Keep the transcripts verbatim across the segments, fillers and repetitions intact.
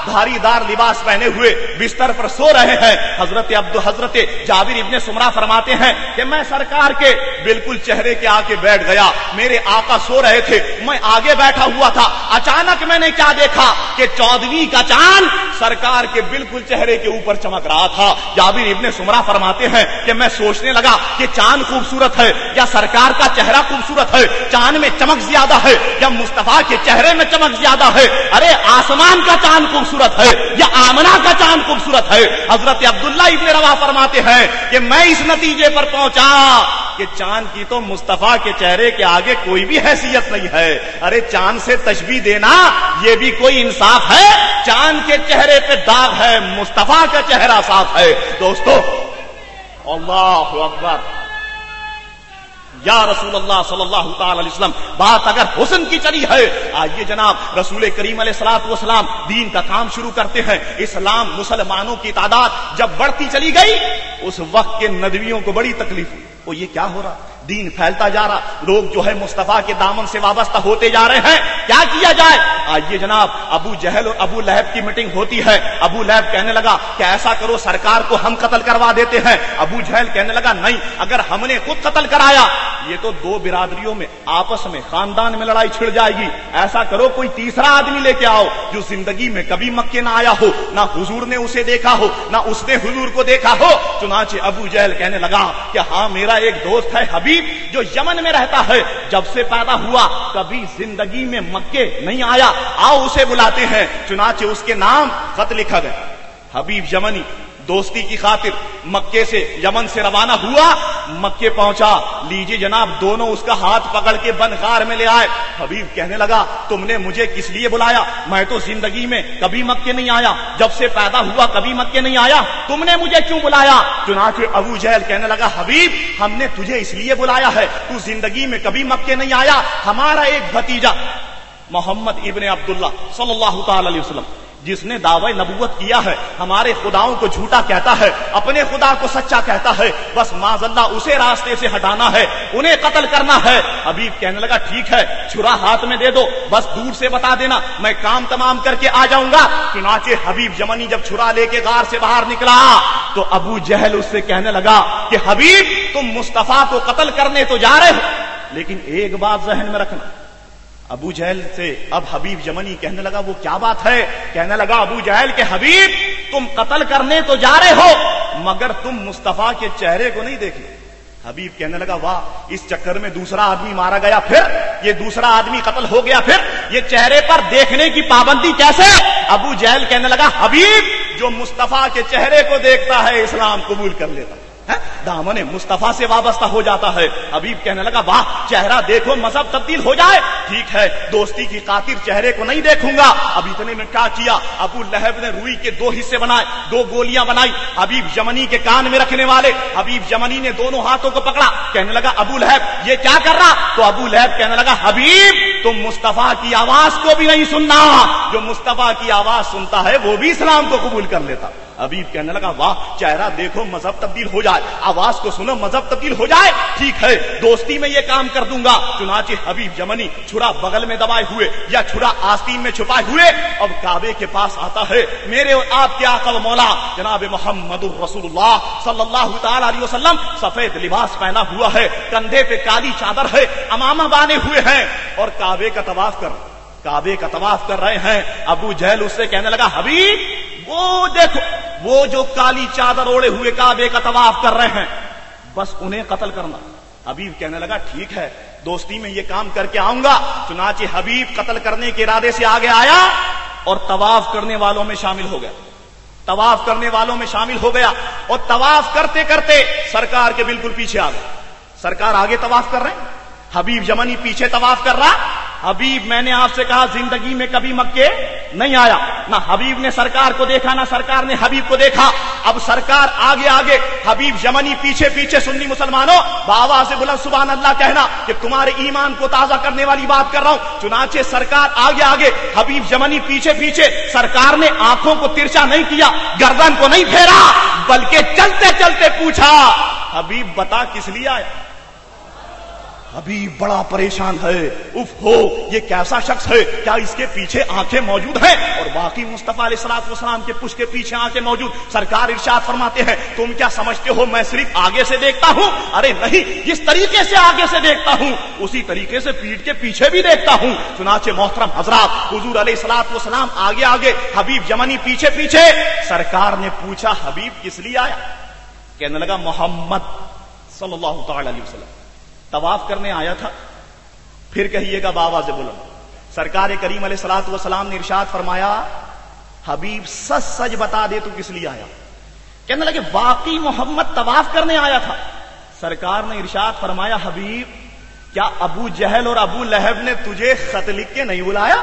دھاری دار لباس پہنے ہوئے بستر پر سو رہے ہیں. حضرت عبد حضرت جابر ابن سمرہ فرماتے ہیں کہ میں سرکار کے بالکل چہرے کے آگے بیٹھ گیا. میرے آقا سو رہے تھے, میں آگے بیٹھا ہوا تھا. اچانک میں نے کیا دیکھا کہ چودہویں کا چاند سرکار کے بالکل چہرے کے اوپر چمک رہا تھا. جابر ابن سمرہ فرماتے ہیں کہ میں سوچنے لگا کہ چاند خوبصورت ہے یا سرکار کا چہرہ خوبصورت ہے, چاند میں چمک زیادہ ہے یا مصطفیٰ کے چہرے میں چمک زیادہ ہے. ارے آسمان کا چاند خوبصورت ہے یا آمنہ کا چاند خوبصورت ہے؟ حضرت عبداللہ ابن رواحہ فرماتے ہیں کہ میں اس نتیجے پر پہنچا کہ چاند کی تو مصطفیٰ کے چہرے کے آگے کوئی بھی حیثیت نہیں ہے. ارے چاند سے تشبیہ دینا یہ بھی کوئی انصاف ہے؟ چاند کے چہرے پہ داغ ہے, مصطفیٰ کا چہرہ صاف ہے. دوستو اللہ اکبر, یا رسول اللہ صلی اللہ تعالی علیہ وسلم, بات اگر حسن کی چلی ہے, آئیے جناب رسول کریم علیہ الصلوۃ والسلام دین کا کام شروع کرتے ہیں. اسلام مسلمانوں کی تعداد جب بڑھتی چلی گئی اس وقت کے ندویوں کو بڑی تکلیف ہوئی. وہ یہ کیا ہو رہا, دین پھیلتا جا رہا, لوگ جو ہے مصطفیٰ کے دامن سے وابستہ ہوتے جا رہے ہیں, کیا کیا جائے؟ آئیے جناب ابو جہل اور ابو لہب کی میٹنگ ہوتی ہے. ابو لہب کہنے لگا کہ ایسا کرو سرکار کو ہم قتل کروا دیتے ہیں. ابو جہل کہنے لگا نہیں, اگر ہم نے خود قتل کرایا یہ تو دو برادریوں میں آپس میں خاندان میں لڑائی چھڑ جائے گی. ایسا کرو کوئی تیسرا آدمی لے کے آؤ جو زندگی میں کبھی مکے نہ آیا ہو, نہ حضور نے اسے دیکھا ہو نہ اس نے حضور کو دیکھا ہو. چنانچہ ابو جہل کہنے لگا کہ ہاں میرا ایک دوست ہے حبیب جو یمن میں رہتا ہے, جب سے پیدا ہوا کبھی زندگی میں مکے نہیں آیا, آؤ اسے بلاتے ہیں. چنانچہ اس کے نام خط لکھا گیا. حبیب یمنی دوستی کی خاطر مکے سے یمن سے روانہ ہوا, مکے پہنچا. لیجیے جناب دونوں اس کا ہاتھ پکڑ کے بن غار میں لے آئے. حبیب کہنے لگا تم نے مجھے کس لیے بلایا؟ میں تو زندگی میں کبھی مکے نہیں آیا, جب سے پیدا ہوا کبھی مکے نہیں آیا, تم نے مجھے کیوں بلایا؟ چنانچہ ابو جہل کہنے لگا حبیب ہم نے تجھے اس لیے بلایا ہے, تو زندگی میں کبھی مکے نہیں آیا. ہمارا ایک بھتیجا محمد ابن عبداللہ صلی اللہ تعالی علیہ وسلم جس نے دعوی نبوت کیا ہے, ہمارے خداؤں کو جھوٹا کہتا ہے, اپنے خدا کو سچا کہتا ہے, بس معاذ اللہ اسے راستے سے ہٹانا ہے, انہیں قتل کرنا ہے. حبیب کہنے لگا ٹھیک ہے, چھرا ہاتھ میں دے دو, بس دور سے بتا دینا, میں کام تمام کر کے آ جاؤں گا. چنانچہ حبیب یمنی جب چھرا لے کے غار سے باہر نکلا تو ابو جہل اس سے کہنے لگا کہ حبیب تم مصطفیٰ کو قتل کرنے تو جا رہے ہو, لیکن ایک بات ذہن میں رکھنا. ابو جہل سے اب حبیب یمنی کہنے لگا وہ کیا بات ہے؟ کہنے لگا ابو جہل کہ حبیب تم قتل کرنے تو جا رہے ہو مگر تم مصطفیٰ کے چہرے کو نہیں دیکھے. حبیب کہنے لگا واہ, اس چکر میں دوسرا آدمی مارا گیا, پھر یہ دوسرا آدمی قتل ہو گیا, پھر یہ چہرے پر دیکھنے کی پابندی کیسے؟ ابو جہل کہنے لگا حبیب جو مصطفیٰ کے چہرے کو دیکھتا ہے اسلام قبول کر لیتا ہے, دامن مصطفیٰ سے وابستہ ہو جاتا ہے. حبیب کہنے لگا واہ, چہرہ دیکھو مذہب تبدیل ہو جائے. ٹھیک ہے, دوستی کی خاطر چہرے کو نہیں دیکھوں گا. اب اتنے میں کیا کیا, ابو لہب نے روئی کے دو حصے بنائے, دو گولیاں بنائی حبیب یمنی کے کان میں رکھنے والے. حبیب یمنی نے دونوں ہاتھوں کو پکڑا, کہنے لگا ابو لہب یہ کیا کر رہا؟ تو ابو لہب کہنے لگا حبیب تم مصطفیٰ کی آواز کو بھی نہیں سننا, جو مصطفیٰ کی آواز سنتا ہے وہ بھی اسلام کو قبول کر لیتا. حبیب کہنے لگا واہ, چہرہ دیکھو مذہب تبدیل ہو جائے, آواز کو سنو مذہب تبدیل ہو جائے. ٹھیک ہے, دوستی میں یہ کام کر دوں گا. چنانچہ حبیب یمنی چھرا بغل میں دبائے ہوئے یا چھرا آستین میں چھپائے ہوئے اب کعبے کے پاس آتا ہے. میرے اور آپ کے آقا و مولا جناب محمد رسول اللہ صلی اللہ تعالی علیہ وسلم سفید لباس پہنا ہوا ہے, کندھے پہ کالی چادر ہے, امامہ باندھے ہوئے ہیں اور کعبے کا طواف کر کعبے کا طواف کر رہے ہیں. ابو جہل اس سے کہنے لگا حبیب وہ دیکھو وہ جو کالی چادر اوڑے ہوئے کعبے کا طواف کر رہے ہیں, بس انہیں قتل کرنا. حبیب کہنے لگا ٹھیک ہے, دوستی میں یہ کام کر کے آؤں گا. چنانچہ حبیب قتل کرنے کے ارادے سے آگے آیا اور طواف کرنے والوں میں شامل ہو گیا. طواف کرنے والوں میں شامل ہو گیا اور طواف کرتے کرتے سرکار کے بالکل پیچھے آ گیا. سرکار آگے طواف کر رہے ہیں, حبیب یمنی پیچھے طواف کر رہا. حبیب میں نے آپ سے کہا زندگی میں کبھی مکے نہیں آیا, نہ حبیب نے سرکار کو دیکھا نہ سرکار نے حبیب کو دیکھا. اب سرکار آگے آگے, حبیب یمنی پیچھے پیچھے. سنی مسلمانوں بآواز سے بلند سبحان اللہ کہنا کہ تمہارے ایمان کو تازہ کرنے والی بات کر رہا ہوں. چنانچہ سرکار آگے آگے, حبیب یمنی پیچھے پیچھے. سرکار نے آنکھوں کو ترچا نہیں کیا, گردن کو نہیں پھیرا, بلکہ چلتے چلتے پوچھا حبیب بتا کس لیے آیا؟ حبیب بڑا پریشان ہے، اف ہو یہ کیسا شخص ہے، کیا اس کے پیچھے آنکھیں موجود ہیں؟ اور باقی مصطفیٰ علیہ الصلوۃ والسلام کے پشت کے پیچھے آنکھیں موجود. سرکار ارشاد فرماتے ہیں تم کیا سمجھتے ہو میں صرف آگے سے دیکھتا ہوں؟ ارے نہیں، جس طریقے سے آگے سے دیکھتا ہوں اسی طریقے سے پیٹھ کے پیچھے بھی دیکھتا ہوں. چنانچہ محترم حضرات، حضور علیہ الصلوۃ والسلام آگے آگے، حبیب یمنی پیچھے پیچھے. سرکار نے پوچھا حبیب کس لیے آیا؟ کہنے لگا محمد صلی اللہ تعالی علیہ وسلم طواف کرنے آیا تھا. پھر کہیے گا بآواز بلند. سرکار کریم علیہ الصلوۃ والسلام نے ارشاد فرمایا حبیب سچ سچ بتا دے تو کس لیے آیا؟ کہنے لگے واقعی محمد طواف کرنے آیا تھا. سرکار نے ارشاد فرمایا حبیب کیا ابو جہل اور ابو لہب نے تجھے خط لکھ کے نہیں بلایا؟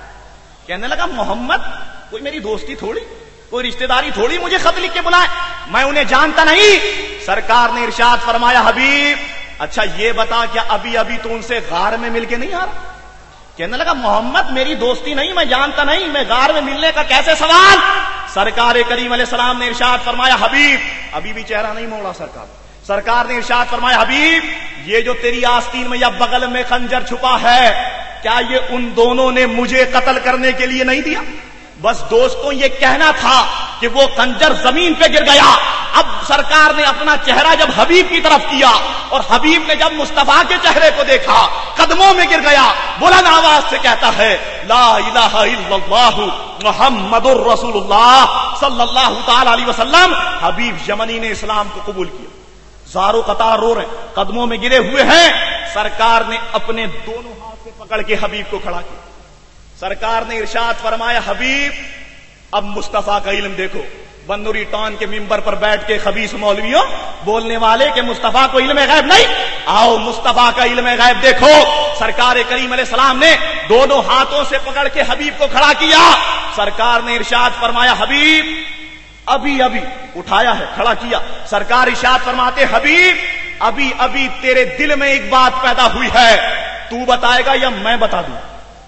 کہنے لگا محمد کوئی میری دوستی تھوڑی، کوئی رشتہ داری تھوڑی مجھے خط لکھ کے بلائے، میں انہیں جانتا نہیں. سرکار نے ارشاد فرمایا حبیب اچھا یہ بتا کیا ابھی ابھی تو ان سے غار میں مل کے نہیں آ رہا؟ کہنے لگا محمد میری دوستی نہیں، میں جانتا نہیں، میں غار میں ملنے کا کیسے سوال؟ سرکار کریم علیہ السلام نے ارشاد فرمایا حبیب، ابھی بھی چہرہ نہیں موڑا سرکار. سرکار نے ارشاد فرمایا حبیب یہ جو تیری آستین میں یا بغل میں خنجر چھپا ہے کیا یہ ان دونوں نے مجھے قتل کرنے کے لیے نہیں دیا؟ بس دوستوں یہ کہنا تھا کہ وہ خنجر زمین پہ گر گیا. اب سرکار نے اپنا چہرہ جب حبیب کی طرف کیا اور حبیب نے جب مصطفیٰ کے چہرے کو دیکھا قدموں میں گر گیا، بلند آواز سے کہتا ہے لا الہ الا اللہ محمد الرسول اللہ صلی اللہ تعالی علیہ وسلم. حبیب یمنی نے اسلام کو قبول کیا، زارو قطار رو رہے ہیں، قدموں میں گرے ہوئے ہیں. سرکار نے اپنے دونوں ہاتھ سے پکڑ کے حبیب کو کھڑا کیا. سرکار نے ارشاد فرمایا حبیب اب مصطفیٰ کا علم دیکھو. بنوری ٹان کے ممبر پر بیٹھ کے خبیث مولویوں بولنے والے کہ مصطفیٰ کو علم غیب نہیں، آؤ مصطفیٰ کا علم غیب دیکھو. سرکار کریم علیہ السلام نے دونوں ہاتھوں سے پکڑ کے حبیب کو کھڑا کیا. سرکار نے ارشاد فرمایا حبیب ابھی ابھی اٹھایا ہے، کھڑا کیا. سرکار ارشاد فرماتے حبیب ابھی ابھی تیرے دل میں ایک بات پیدا ہوئی ہے، تو بتائے گا یا میں بتا دوں؟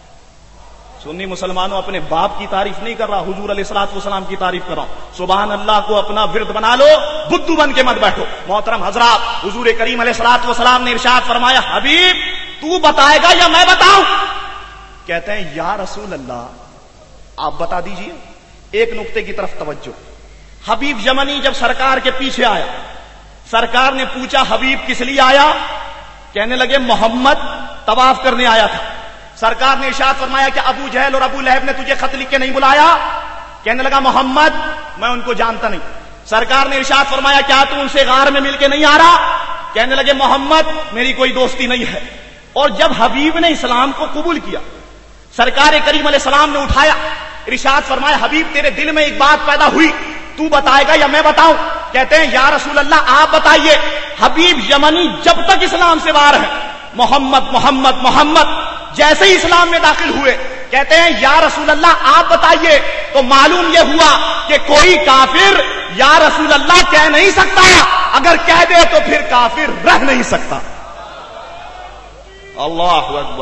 سنی مسلمانوں اپنے باپ کی تعریف نہیں کر رہا، حضور علیہ الصلوۃ والسلام کی تعریف کر رہا ہوں. سبحان اللہ کو اپنا ورد بنا لو، بدھو بن کے مت بیٹھو. محترم حضرات، حضور کریم علیہ الصلوۃ والسلام نے ارشاد فرمایا حبیب تو بتائے گا یا میں بتاؤں؟ کہتے ہیں یا رسول اللہ آپ بتا دیجئے. ایک نقطے کی طرف توجہ. حبیب یمنی جب سرکار کے پیچھے آیا، سرکار نے پوچھا حبیب کس لیے آیا؟ کہنے لگے محمد طواف کرنے آیا تھا. سرکار نے ارشاد فرمایا کہ ابو جہل اور ابو لہب نے تجھے خط لکھ کے نہیں بلایا؟ کہنے لگا محمد میں ان کو جانتا نہیں. سرکار نے ارشاد فرمایا کیا تو ان سے غار میں مل کے نہیں آ رہا؟ کہنے لگے محمد میری کوئی دوستی نہیں ہے. اور جب حبیب نے اسلام کو قبول کیا، سرکار کریم علیہ السلام نے اٹھایا، ارشاد فرمایا حبیب تیرے دل میں ایک بات پیدا ہوئی، تو بتائے گا یا میں بتاؤں؟ کہتے ہیں یا رسول اللہ آپ بتائیے. حبیب یمنی جب تک اسلام سے باہر ہے محمد محمد محمد، جیسے ہی اسلام میں داخل ہوئے کہتے ہیں یا رسول اللہ آپ بتائیے. تو معلوم یہ ہوا کہ کوئی کافر یا رسول اللہ کہہ نہیں سکتا، اگر کہہ دے تو پھر کافر رہ نہیں سکتا. اللہ اکبر.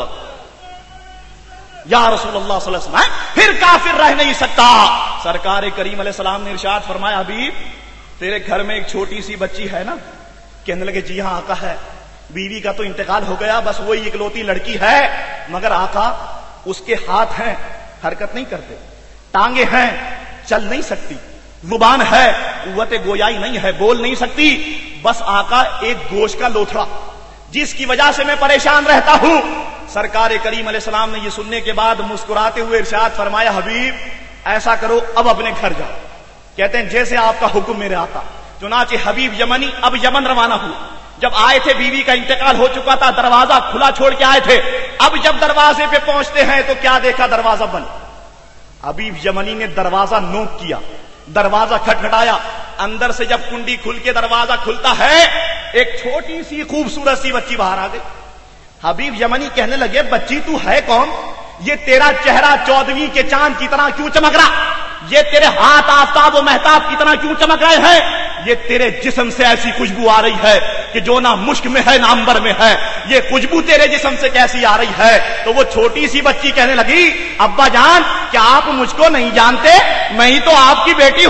یا رسول اللہ صلی اللہ علیہ وسلم پھر کافر رہ نہیں سکتا. سرکار کریم علیہ السلام نے ارشاد فرمایا حبیب تیرے گھر میں ایک چھوٹی سی بچی ہے نا؟ کہنے لگے جی ہاں آقا ہے. بیوی کا تو انتقال ہو گیا، بس وہی اکلوتی لڑکی ہے، مگر آقا اس کے ہاتھ ہیں حرکت نہیں کرتے، ٹانگیں ہیں چل نہیں سکتی، زبان ہے قوت گویائی نہیں ہے بول نہیں سکتی، بس آقا ایک گوشت کا لوتھڑا جس کی وجہ سے میں پریشان رہتا ہوں. سرکار کریم علیہ السلام نے یہ سننے کے بعد مسکراتے ہوئے ارشاد فرمایا حبیب ایسا کرو اب اپنے گھر جاؤ. کہتے ہیں جیسے آپ کا حکم میرے آقا. چنانچہ حبیب یمنی اب یمن روانہ ہوا. جب آئے تھے بیوی کا انتقال ہو چکا تھا، دروازہ کھلا چھوڑ کے آئے تھے. اب جب دروازے پہ پہنچتے ہیں تو کیا دیکھا؟ دروازہ بند. حبیب یمنی نے دروازہ نوک کیا، دروازہ کھٹکھٹایا. اندر سے جب کنڈی کھل کے دروازہ کھلتا ہے ایک چھوٹی سی خوبصورت سی بچی باہر آ گئی. حبیب یمنی کہنے لگے بچی تو ہے کون؟ یہ تیرا چہرہ چودہویں کے چاند کی طرح کیوں چمک رہا؟ یہ تیرے ہاتھ آفتاب و مہتاب کی طرح کیوں چمک رہے ہیں؟ یہ تیرے جسم سے ایسی خوشبو آ رہی ہے کہ جو نہ مشک میں ہے نہ عنبر میں ہے. یہ خوشبو تیرے جسم سے کیسی آ رہی ہے؟ تو وہ چھوٹی سی بچی کہنے لگی ابا جان کیا آپ مجھ کو نہیں جانتے؟ میں ہی تو آپ کی بیٹی ہوں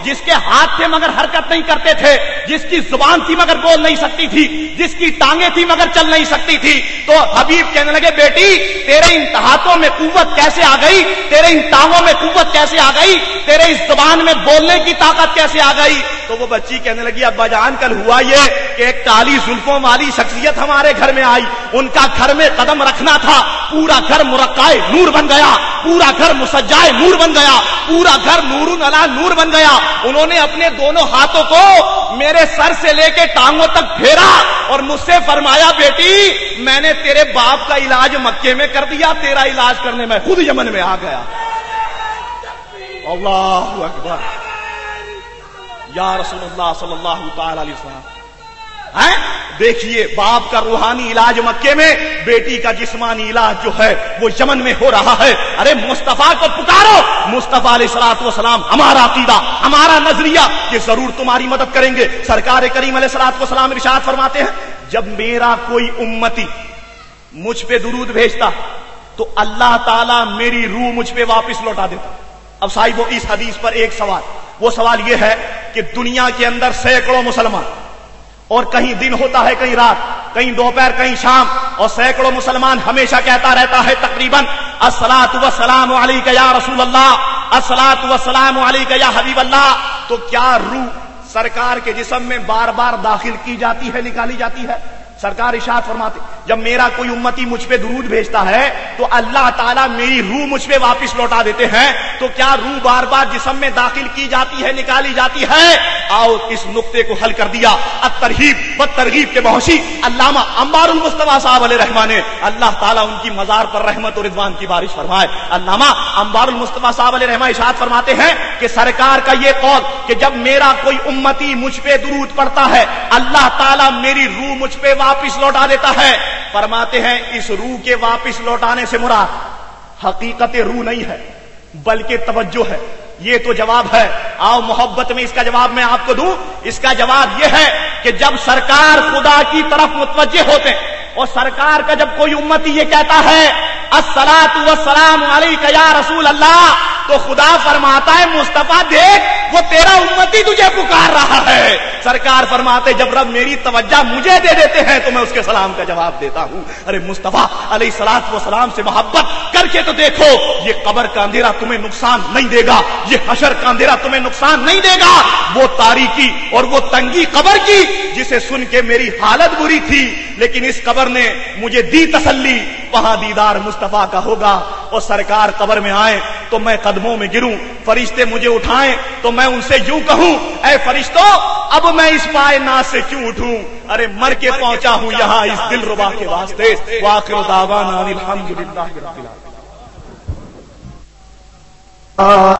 جس کے ہاتھ تھے مگر حرکت نہیں کرتے تھے، جس کی زبان تھی مگر بول نہیں سکتی تھی، جس کی ٹانگیں تھی مگر چل نہیں سکتی تھی، تو حبیب کہنے لگے بیٹی تیرے ان ہاتھوں میں قوت کیسے آ گئی، تیرے ان ٹانگوں میں قوت کیسے آ گئی، تیرے اس زبان میں بولنے کی طاقت کیسے آ گئی؟ تو وہ بچی کہنے لگی ابا جان کل ہوا یہ کہ ایک کالی زلفوں والی شخصیت ہمارے گھر میں آئی، ان کا گھر میں قدم رکھنا تھا، پورا گھر مرقعہ نور بن گیا، پورا گھر مسجعہ نور بن گیا، پورا گھر نور علی نور بن گیا۔ انہوں نے اپنے دونوں ہاتھوں کو میرے سر سے لے کے ٹانگوں تک پھیرا اور مجھ سے فرمایا بیٹی میں نے تیرے باپ کا علاج مکے میں کر دیا، تیرا علاج کرنے میں خود یمن میں آ گیا۔ اللہ اکبر یا رسول اللہ صلی اللہ تعالی علیہ وسلم۔ دیکھیے باپ کا روحانی علاج مکے میں، بیٹی کا جسمانی علاج جو ہے وہ یمن میں ہو رہا ہے۔ ارے مصطفیٰ کو پکارو، مصطفیٰ علیہ الصلوۃ والسلام ہمارا عقیدہ، ہمارا نظریہ یہ ضرور تمہاری مدد کریں گے۔ سرکار کریم علیہ الصلوۃ والسلام ارشاد فرماتے ہیں جب میرا کوئی امتی مجھ پہ درود بھیجتا تو اللہ تعالیٰ میری روح مجھ پہ واپس لوٹا دیتا۔ اب صاحب اس حدیث پر ایک سوال، وہ سوال یہ ہے کہ دنیا کے اندر سینکڑوں مسلمان، اور کہیں دن ہوتا ہے کہیں رات، کہیں دوپہر کہیں شام، اور سینکڑوں مسلمان ہمیشہ کہتا رہتا ہے تقریباً الصلاۃ والسلام علیک یا رسول اللہ، الصلاۃ والسلام علیک یا حبیب اللہ، تو کیا روح سرکار کے جسم میں بار بار داخل کی جاتی ہے، نکالی جاتی ہے؟ سرکار ارشاد فرماتے جب میرا کوئی امتی مجھ پہ درود بھیجتا ہے تو اللہ تعالیٰ میری روح مجھ پہ واپس لوٹا دیتے ہیں، تو کیا روح بار بار جسم میں داخل کی جاتی ہے، نکالی جاتی ہے؟ آؤ اس نقطے کو حل کر دیا الترغیب و ترغیب کے بحثی علامہ انبار المصطفیٰ صاحب علیہ رحمہ نے، اللہ تعالیٰ ان کی مزار پر رحمت و رضوان کی بارش فرمائے۔ علامہ انبار المصطفیٰ صاحب علیہ رحمہ ارشاد فرماتے ہیں کہ سرکار کا یہ قول کہ جب میرا کوئی امتی مجھ پہ درود پڑتا ہے اللہ تعالیٰ میری روح مجھ پہ واپس لوٹا دیتا ہے، فرماتے ہیں اس روح کے واپس لوٹانے سے مراد حقیقت روح نہیں ہے بلکہ توجہ ہے۔ یہ تو جواب ہے، آؤ محبت میں اس کا جواب میں آپ کو دوں۔ اس کا جواب یہ ہے کہ جب سرکار خدا کی طرف متوجہ ہوتے ہیں اور سرکار کا جب کوئی امتی یہ کہتا ہے الصلاۃ والسلام علیک یا رسول اللہ، تو خدا فرماتا ہے مصطفیٰ دیکھ وہ تیرا امتی تجھے پکار رہا ہے۔ سرکار فرماتے جب رب میری توجہ مجھے دے دیتے ہیں تو میں اس کے سلام کا جواب دیتا ہوں۔ ارے مصطفیٰ علیہ الصلوۃ والسلام سے محبت کر کے تو دیکھو، یہ قبر کا اندھیرا تمہیں نقصان نہیں دے گا، یہ حشر کا اندھیرا تمہیں نقصان نہیں دے گا۔ وہ تاریکی اور وہ تنگی قبر کی جسے سن کے میری حالت بری تھی، لیکن اس قبر نے مجھے دی تسلی، وہاں دیدار مصطفیٰ کا ہوگا۔ اور سرکار قبر میں آئے تو میں قدموں میں گروں، فرشتے مجھے اٹھائیں تو میں ان سے یوں کہوں اے فرشتوں اب میں اس پائے ناز سے کیوں اٹھوں؟ ارے مر کے پہنچا ہوں یہاں اس دل ربا کے واسطے۔ وآخر دعوانا الحمدللہ رب العالمین۔